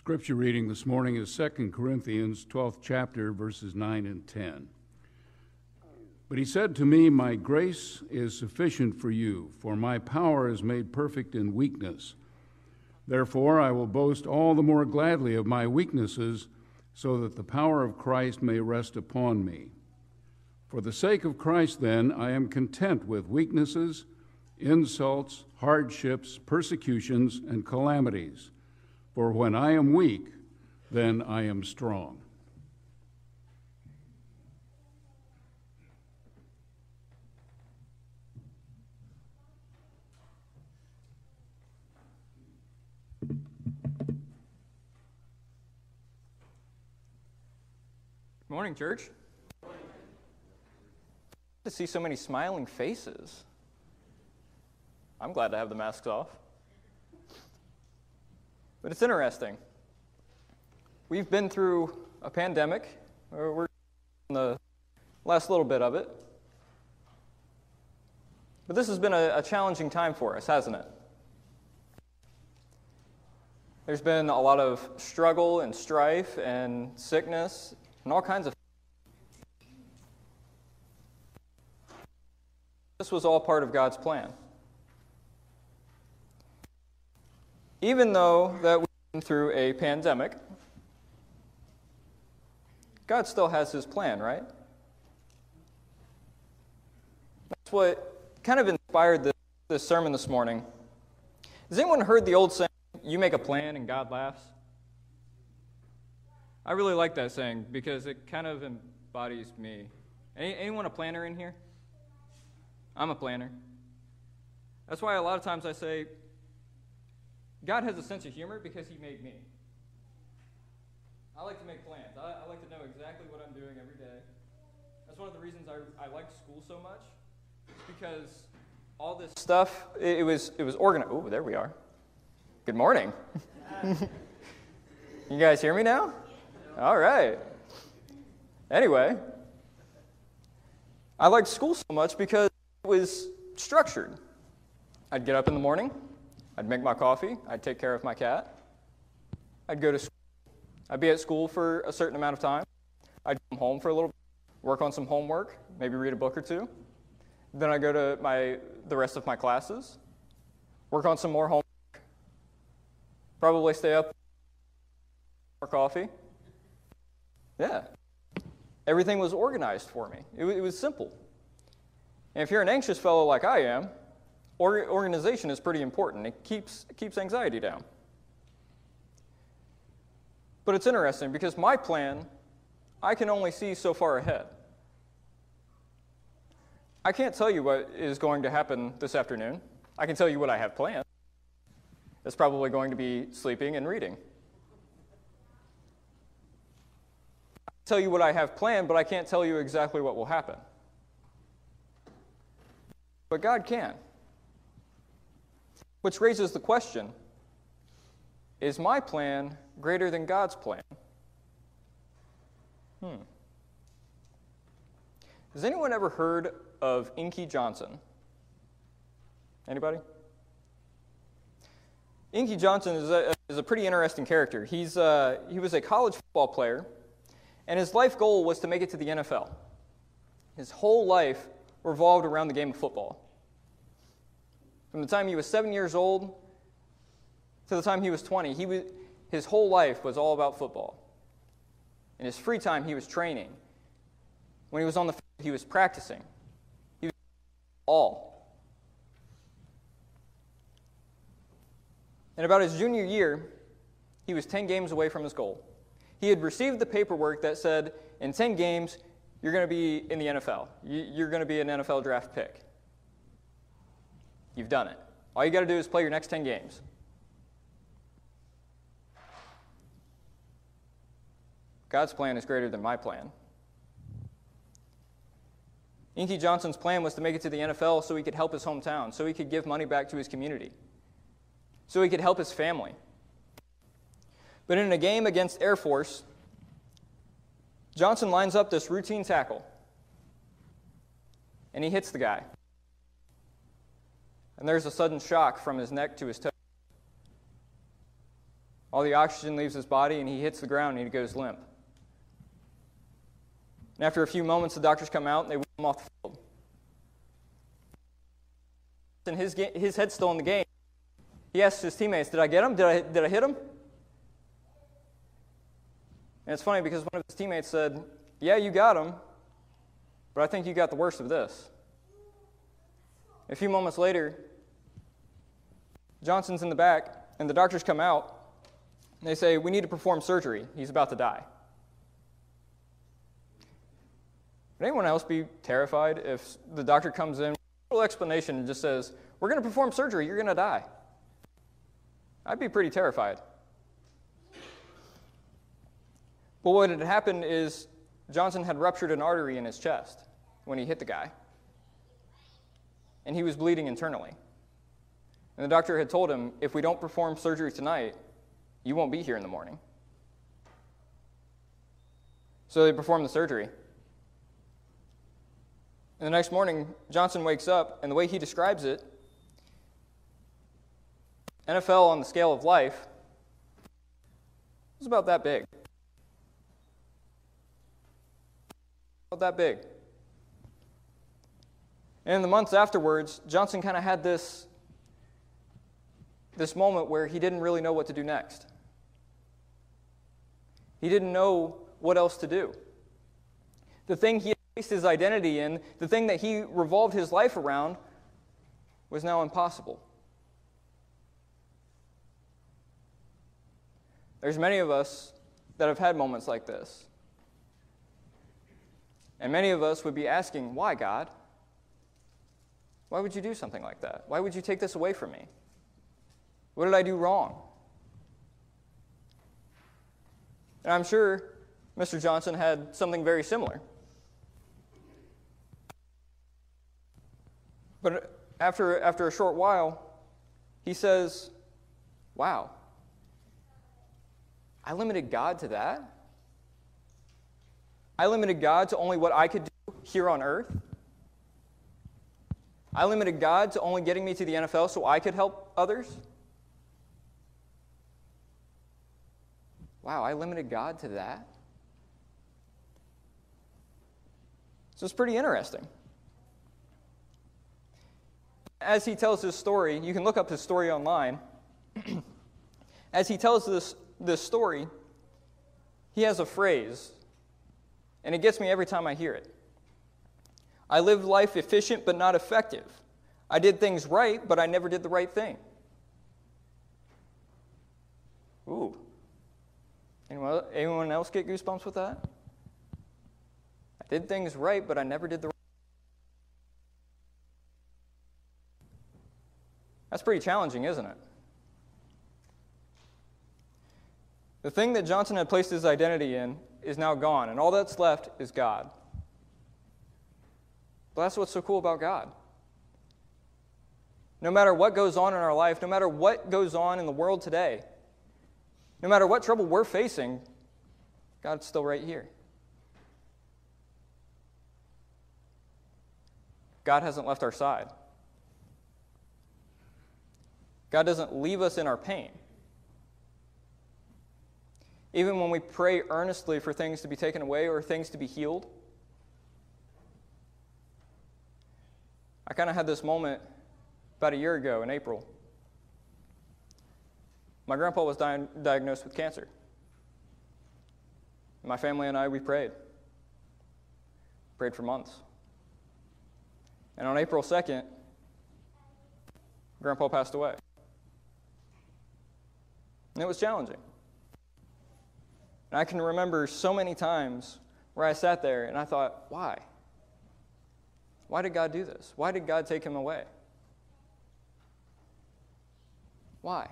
Scripture reading this morning is 2 Corinthians 12th chapter, verses 9 and 10. But he said to me, "My grace is sufficient for you, for my power is made perfect in weakness. Therefore I will boast all the more gladly of my weaknesses, so that the power of Christ may rest upon me. For the sake of Christ, then, I am content with weaknesses, insults, hardships, persecutions, and calamities. For when I am weak, then I am strong." Good morning, church. Good morning. To see so many smiling faces. I'm glad to have the masks off. But it's interesting. We've been through a pandemic. We're in the last little bit of it. But this has been a challenging time for us, hasn't it? There's been a lot of struggle and strife and sickness and all kinds of things. This was all part of God's plan. Even though that we've been through a pandemic, God still has His plan, right? That's what kind of inspired this sermon this morning. Has anyone heard the old saying, "You make a plan and God laughs"? I really like that saying because it kind of embodies me. Anyone a planner in here? I'm a planner. That's why a lot of times I say, God has a sense of humor because He made me. I like to make plans. I like to know exactly what I'm doing every day. That's one of the reasons I like school so much. It's because all this stuff, it was organized. Oh, there we are. Good morning. You guys hear me now? All right. Anyway, I liked school so much because it was structured. I'd get up in the morning. I'd make my coffee. I'd take care of my cat. I'd go to school. I'd be at school for a certain amount of time. I'd come home for a little bit, work on some homework, maybe read a book or two. Then I'd go to the rest of my classes, work on some more homework, probably stay up, more coffee. Yeah. Everything was organized for me. It was simple. And if you're an anxious fellow like I am, organization is pretty important. It keeps anxiety down. But it's interesting because my plan, I can only see so far ahead. I can't tell you what is going to happen this afternoon. I can tell you what I have planned. It's probably going to be sleeping and reading. I can tell you what I have planned, but I can't tell you exactly what will happen. But God can. Which raises the question, is my plan greater than God's plan? Has anyone ever heard of Inky Johnson? Anybody? Inky Johnson is a pretty interesting character. He was a college football player, and his life goal was to make it to the NFL. His whole life revolved around the game of football. From the time he was 7 years old to the time he was 20, his whole life was all about football. In his free time, he was training. When he was on the field, he was practicing. He was all. And about his junior year, he was 10 games away from his goal. He had received the paperwork that said, in 10 games, you're going to be in the NFL. You're going to be an NFL draft pick. You've done it. All you got to do is play your next 10 games. God's plan is greater than my plan. Inky Johnson's plan was to make it to the NFL so he could help his hometown, so he could give money back to his community, so he could help his family. But in a game against Air Force, Johnson lines up this routine tackle, and he hits the guy. And there's a sudden shock from his neck to his toe. All the oxygen leaves his body, and he hits the ground, and he goes limp. And after a few moments, the doctors come out, and they wheel him off the field. And his head's still in the game. He asks his teammates, did I get him? Did I hit him? And it's funny because one of his teammates said, yeah, you got him, but I think you got the worst of this. A few moments later, Johnson's in the back, and the doctors come out, and they say, we need to perform surgery. He's about to die. Would anyone else be terrified if the doctor comes in with a little explanation and just says, we're going to perform surgery, you're going to die? I'd be pretty terrified. But what had happened is Johnson had ruptured an artery in his chest when he hit the guy. And he was bleeding internally. And the doctor had told him, if we don't perform surgery tonight, you won't be here in the morning. So they performed the surgery. And the next morning, Johnson wakes up, and the way he describes it, NFL on the scale of life was about that big. About that big. And in the months afterwards, Johnson kind of had this moment where he didn't really know what to do next. He didn't know what else to do. The thing he had placed his identity in, the thing that he revolved his life around, was now impossible. There's many of us that have had moments like this. And many of us would be asking, why, God? Why would you do something like that? Why would you take this away from me? What did I do wrong? And I'm sure Mr. Johnson had something very similar. But after a short while, he says, wow, I limited God to that? I limited God to only what I could do here on earth? I limited God to only getting me to the NFL so I could help others? Wow, I limited God to that? So it's pretty interesting. As he tells his story, you can look up his story online. As he tells this story, he has a phrase, and it gets me every time I hear it. I lived life efficient but not effective. I did things right, but I never did the right thing. Ooh. Anyone else get goosebumps with that? I did things right, but I never did the right thing. That's pretty challenging, isn't it? The thing that Johnson had placed his identity in is now gone, and all that's left is God. But that's what's so cool about God. No matter what goes on in our life, no matter what goes on in the world today, no matter what trouble we're facing, God's still right here. God hasn't left our side. God doesn't leave us in our pain. Even when we pray earnestly for things to be taken away or things to be healed. I kind of had this moment about a year ago in April. My grandpa was diagnosed with cancer. My family and I, we prayed. Prayed for months. And on April 2nd, Grandpa passed away. And it was challenging. And I can remember so many times where I sat there and I thought, why? Why did God do this? Why did God take him away? Why?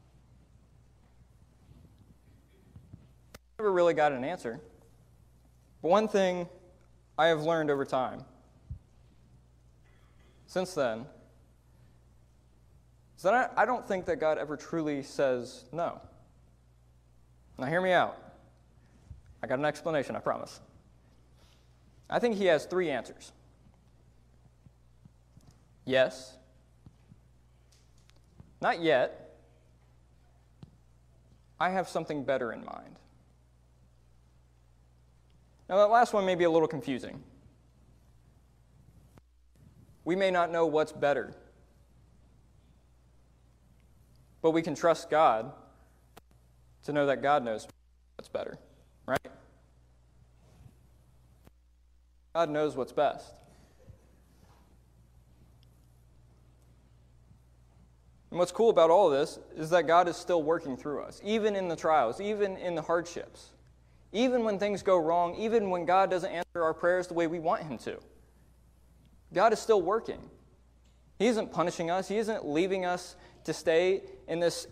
I never really got an answer. But one thing I have learned over time, since then, is that I don't think that God ever truly says no. Now hear me out. I got an explanation, I promise. I think he has 3 answers. Yes. Not yet. I have something better in mind. Now, that last one may be a little confusing. We may not know what's better, but we can trust God to know that God knows what's better, right? God knows what's best. And what's cool about all of this is that God is still working through us, even in the trials, even in the hardships, even when things go wrong, even when God doesn't answer our prayers the way we want Him to. God is still working. He isn't punishing us. He isn't leaving us to stay in this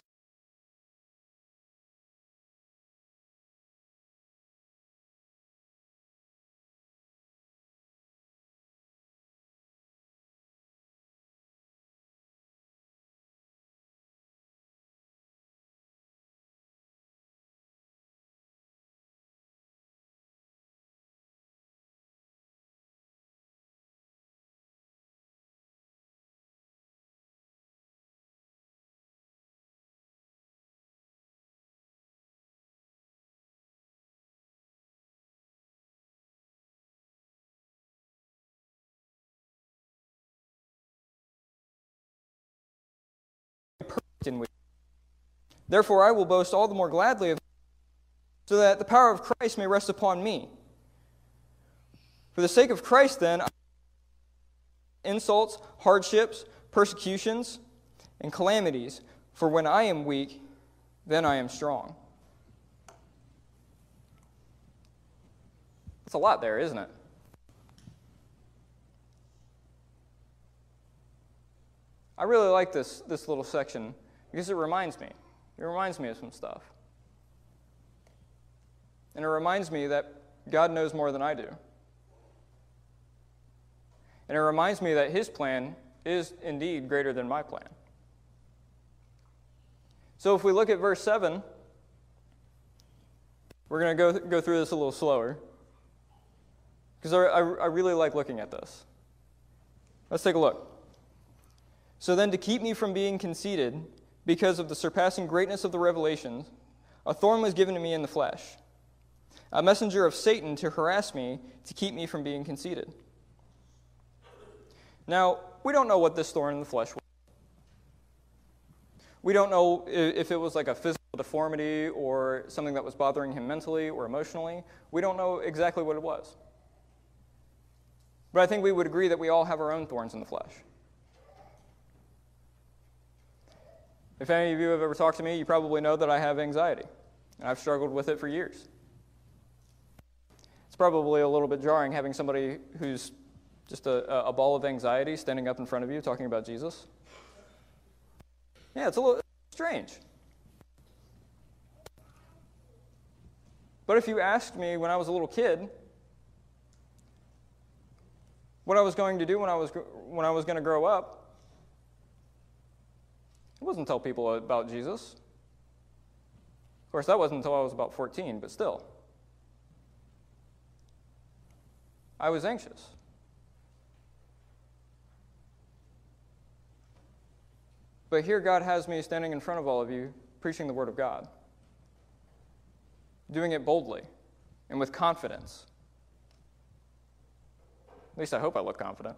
in which. Therefore I will boast all the more gladly of so that the power of Christ may rest upon me. For the sake of Christ, then, insults, hardships, persecutions, and calamities, for when I am weak, then I am strong. That's a lot there, isn't it? I really like this little section because it reminds me. It reminds me of some stuff. And it reminds me that God knows more than I do. And it reminds me that His plan is indeed greater than my plan. So if we look at verse 7, we're going to go through this a little slower, because I really like looking at this. Let's take a look. So then, to keep me from being conceited, because of the surpassing greatness of the revelations, a thorn was given to me in the flesh, a messenger of Satan to harass me, to keep me from being conceited. Now, we don't know what this thorn in the flesh was. We don't know if it was like a physical deformity or something that was bothering him mentally or emotionally. We don't know exactly what it was. But I think we would agree that we all have our own thorns in the flesh. If any of you have ever talked to me, you probably know that I have anxiety, and I've struggled with it for years. It's probably a little bit jarring having somebody who's just a ball of anxiety standing up in front of you talking about Jesus. Yeah, it's a little strange. But if you asked me when I was a little kid what I was going to do when I was going to grow up, it wasn't tell people about Jesus. Of course, that wasn't until I was about 14, but still. I was anxious. But here God has me standing in front of all of you, preaching the Word of God, doing it boldly and with confidence. At least I hope I look confident.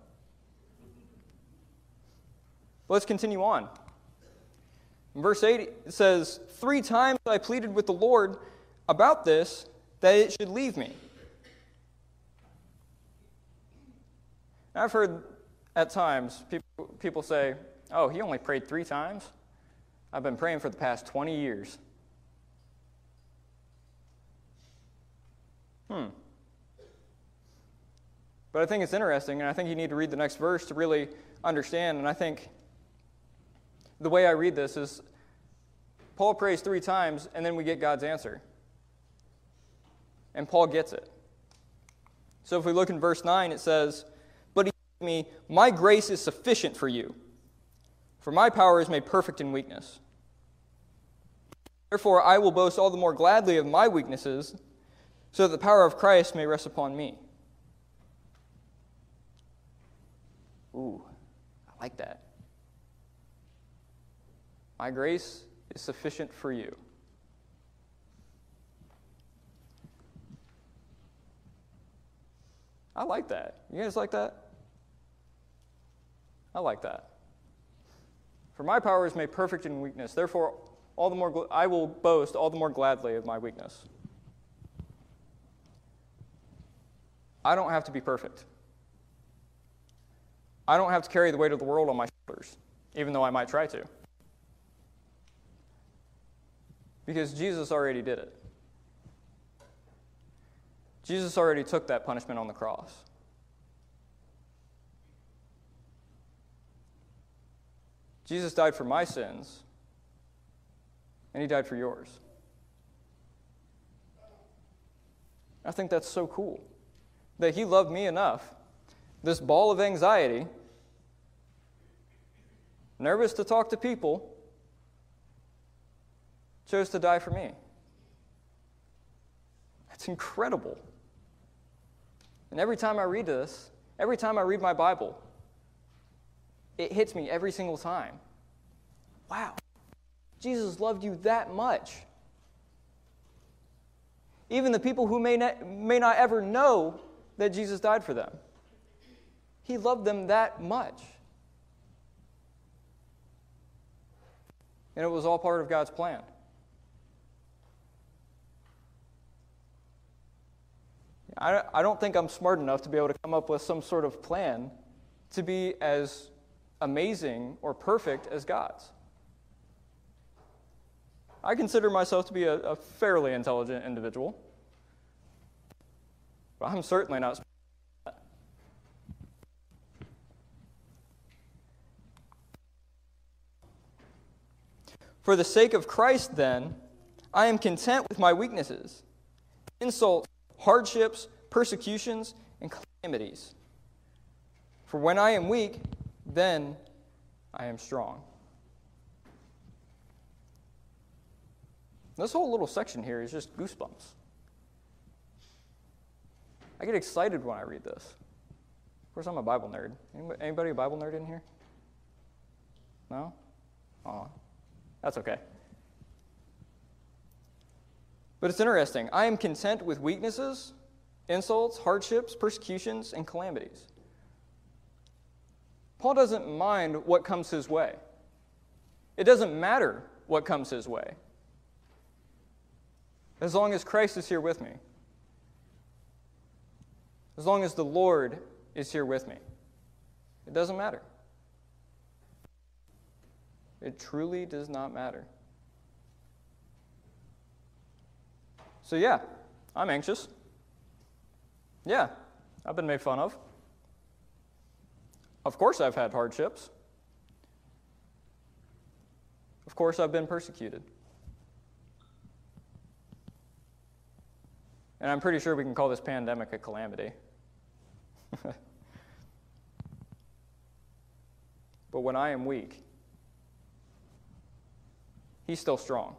But let's continue on. In verse 8, it says, 3 times I pleaded with the Lord about this, that it should leave me. And I've heard at times people say, oh, he only prayed 3 times? I've been praying for the past 20 years. But I think it's interesting, and I think you need to read the next verse to really understand, and I think the way I read this is Paul prays 3 times, and then we get God's answer. And Paul gets it. So if we look in verse 9, it says, but he said to me, my grace is sufficient for you, for my power is made perfect in weakness. Therefore I will boast all the more gladly of my weaknesses, so that the power of Christ may rest upon me. Ooh, I like that. My grace is sufficient for you. I like that. You guys like that? I like that. For my power is made perfect in weakness. Therefore, all the more I will boast all the more gladly of my weakness. I don't have to be perfect. I don't have to carry the weight of the world on my shoulders, even though I might try to. Because Jesus already did it. Jesus already took that punishment on the cross. Jesus died for my sins, and he died for yours. I think that's so cool, that he loved me enough, this ball of anxiety, nervous to talk to people, chose to die for me. That's incredible. And every time I read this, every time I read my Bible, it hits me every single time. Wow, Jesus loved you that much. Even the people who may not ever know that Jesus died for them. He loved them that much. And it was all part of God's plan. I don't think I'm smart enough to be able to come up with some sort of plan to be as amazing or perfect as God's. I consider myself to be a fairly intelligent individual, but I'm certainly not smart enough for that. For the sake of Christ, then, I am content with my weaknesses, insults, hardships, persecutions, and calamities. For when I am weak, then I am strong. This whole little section here is just goosebumps. I get excited when I read this. Of course, I'm a Bible nerd. Anybody a Bible nerd in here? No? Aw, that's okay. But it's interesting. I am content with weaknesses, insults, hardships, persecutions, and calamities. Paul doesn't mind what comes his way. It doesn't matter what comes his way, as long as Christ is here with me. As long as the Lord is here with me. It doesn't matter. It truly does not matter. So yeah, I'm anxious. Yeah, I've been made fun of. Of course I've had hardships. Of course I've been persecuted. And I'm pretty sure we can call this pandemic a calamity. But when I am weak, he's still strong.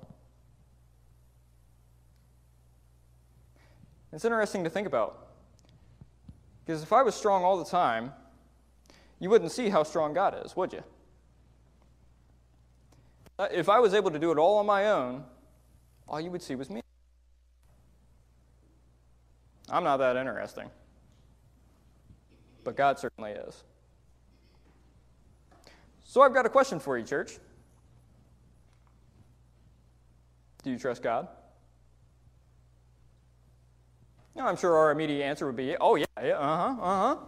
It's interesting to think about. Because if I was strong all the time, you wouldn't see how strong God is, would you? If I was able to do it all on my own, all you would see was me. I'm not that interesting. But God certainly is. So I've got a question for you, church. Do you trust God? Now, I'm sure our immediate answer would be, oh, yeah, uh-huh.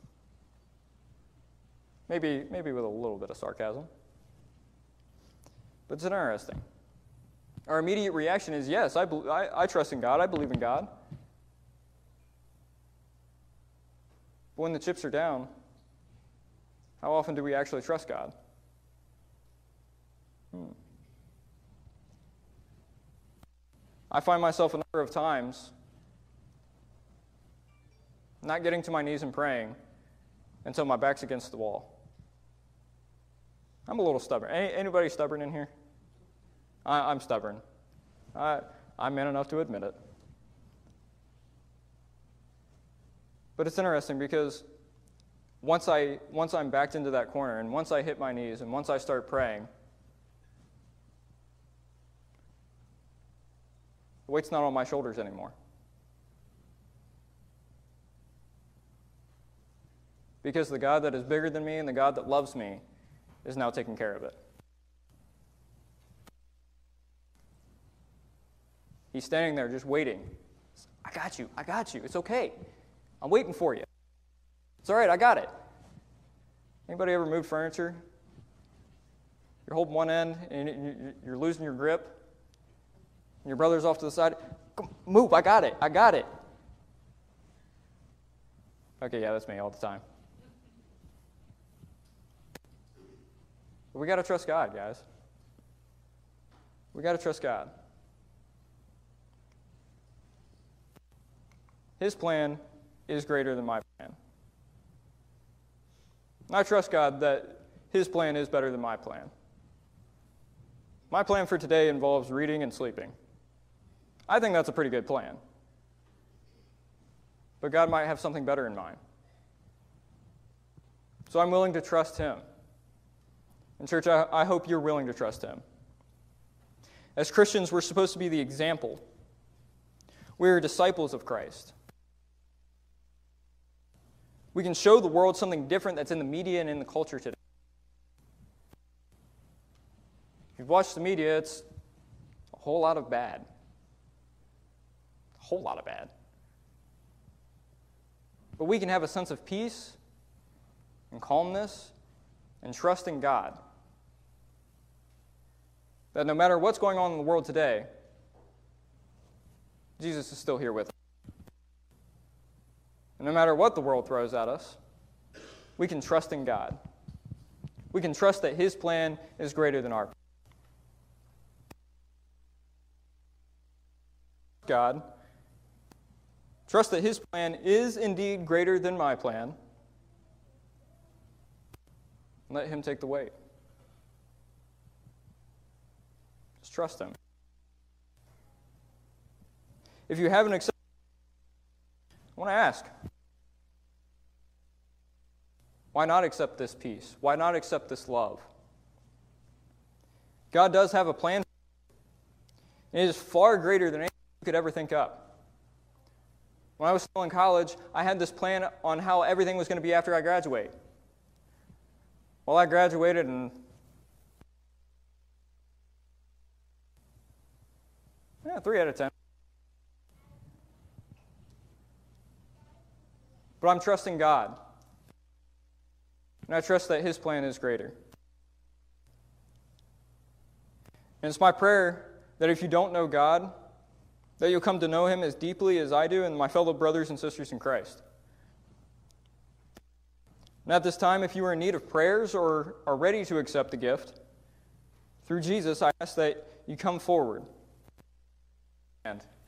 Maybe with a little bit of sarcasm. But it's interesting. Our immediate reaction is, yes, I trust in God, I believe in God. But when the chips are down, how often do we actually trust God? I find myself a number of times not getting to my knees and praying until my back's against the wall. I'm a little stubborn. Anybody stubborn in here? I'm stubborn. I'm man enough to admit it. But it's interesting because once I'm backed into that corner and once I hit my knees and once I start praying, the weight's not on my shoulders anymore. because the God that is bigger than me and the God that loves me is now taking care of it. He's standing there just waiting. I got you, it's okay. I'm waiting for you. It's all right, I got it. Anybody ever moved furniture? You're holding one end and you're losing your grip. And your brother's off to the side. Come, move, I got it. Okay, yeah, that's me all the time. But we got to trust God, guys. We got to trust God. His plan is greater than my plan. And I trust God that His plan is better than my plan. My plan for today involves reading and sleeping. I think that's a pretty good plan. But God might have something better in mind. So I'm willing to trust Him. And church, I hope you're willing to trust Him. As Christians, we're supposed to be the example. We're disciples of Christ. We can show the world something different that's in the media and in the culture today. If you've watched the media, it's a whole lot of bad. A whole lot of bad. But we can have a sense of peace and calmness and trust in God. That no matter what's going on in the world today, Jesus is still here with us. And no matter what the world throws at us, we can trust in God. We can trust that His plan is greater than our plan. God, trust that His plan is indeed greater than my plan. Let Him take the weight. Just trust Him. If you haven't accepted, I want to ask, why not accept this peace? Why not accept this love? God does have a plan. It is far greater than anything you could ever think up. When I was still in college, I had this plan on how everything was going to be after I graduate. Well, I graduated and 3 out of 10. But I'm trusting God. And I trust that His plan is greater. And it's my prayer that if you don't know God, that you'll come to know Him as deeply as I do and my fellow brothers and sisters in Christ. And at this time, if you are in need of prayers or are ready to accept the gift, through Jesus, I ask that you come forward. And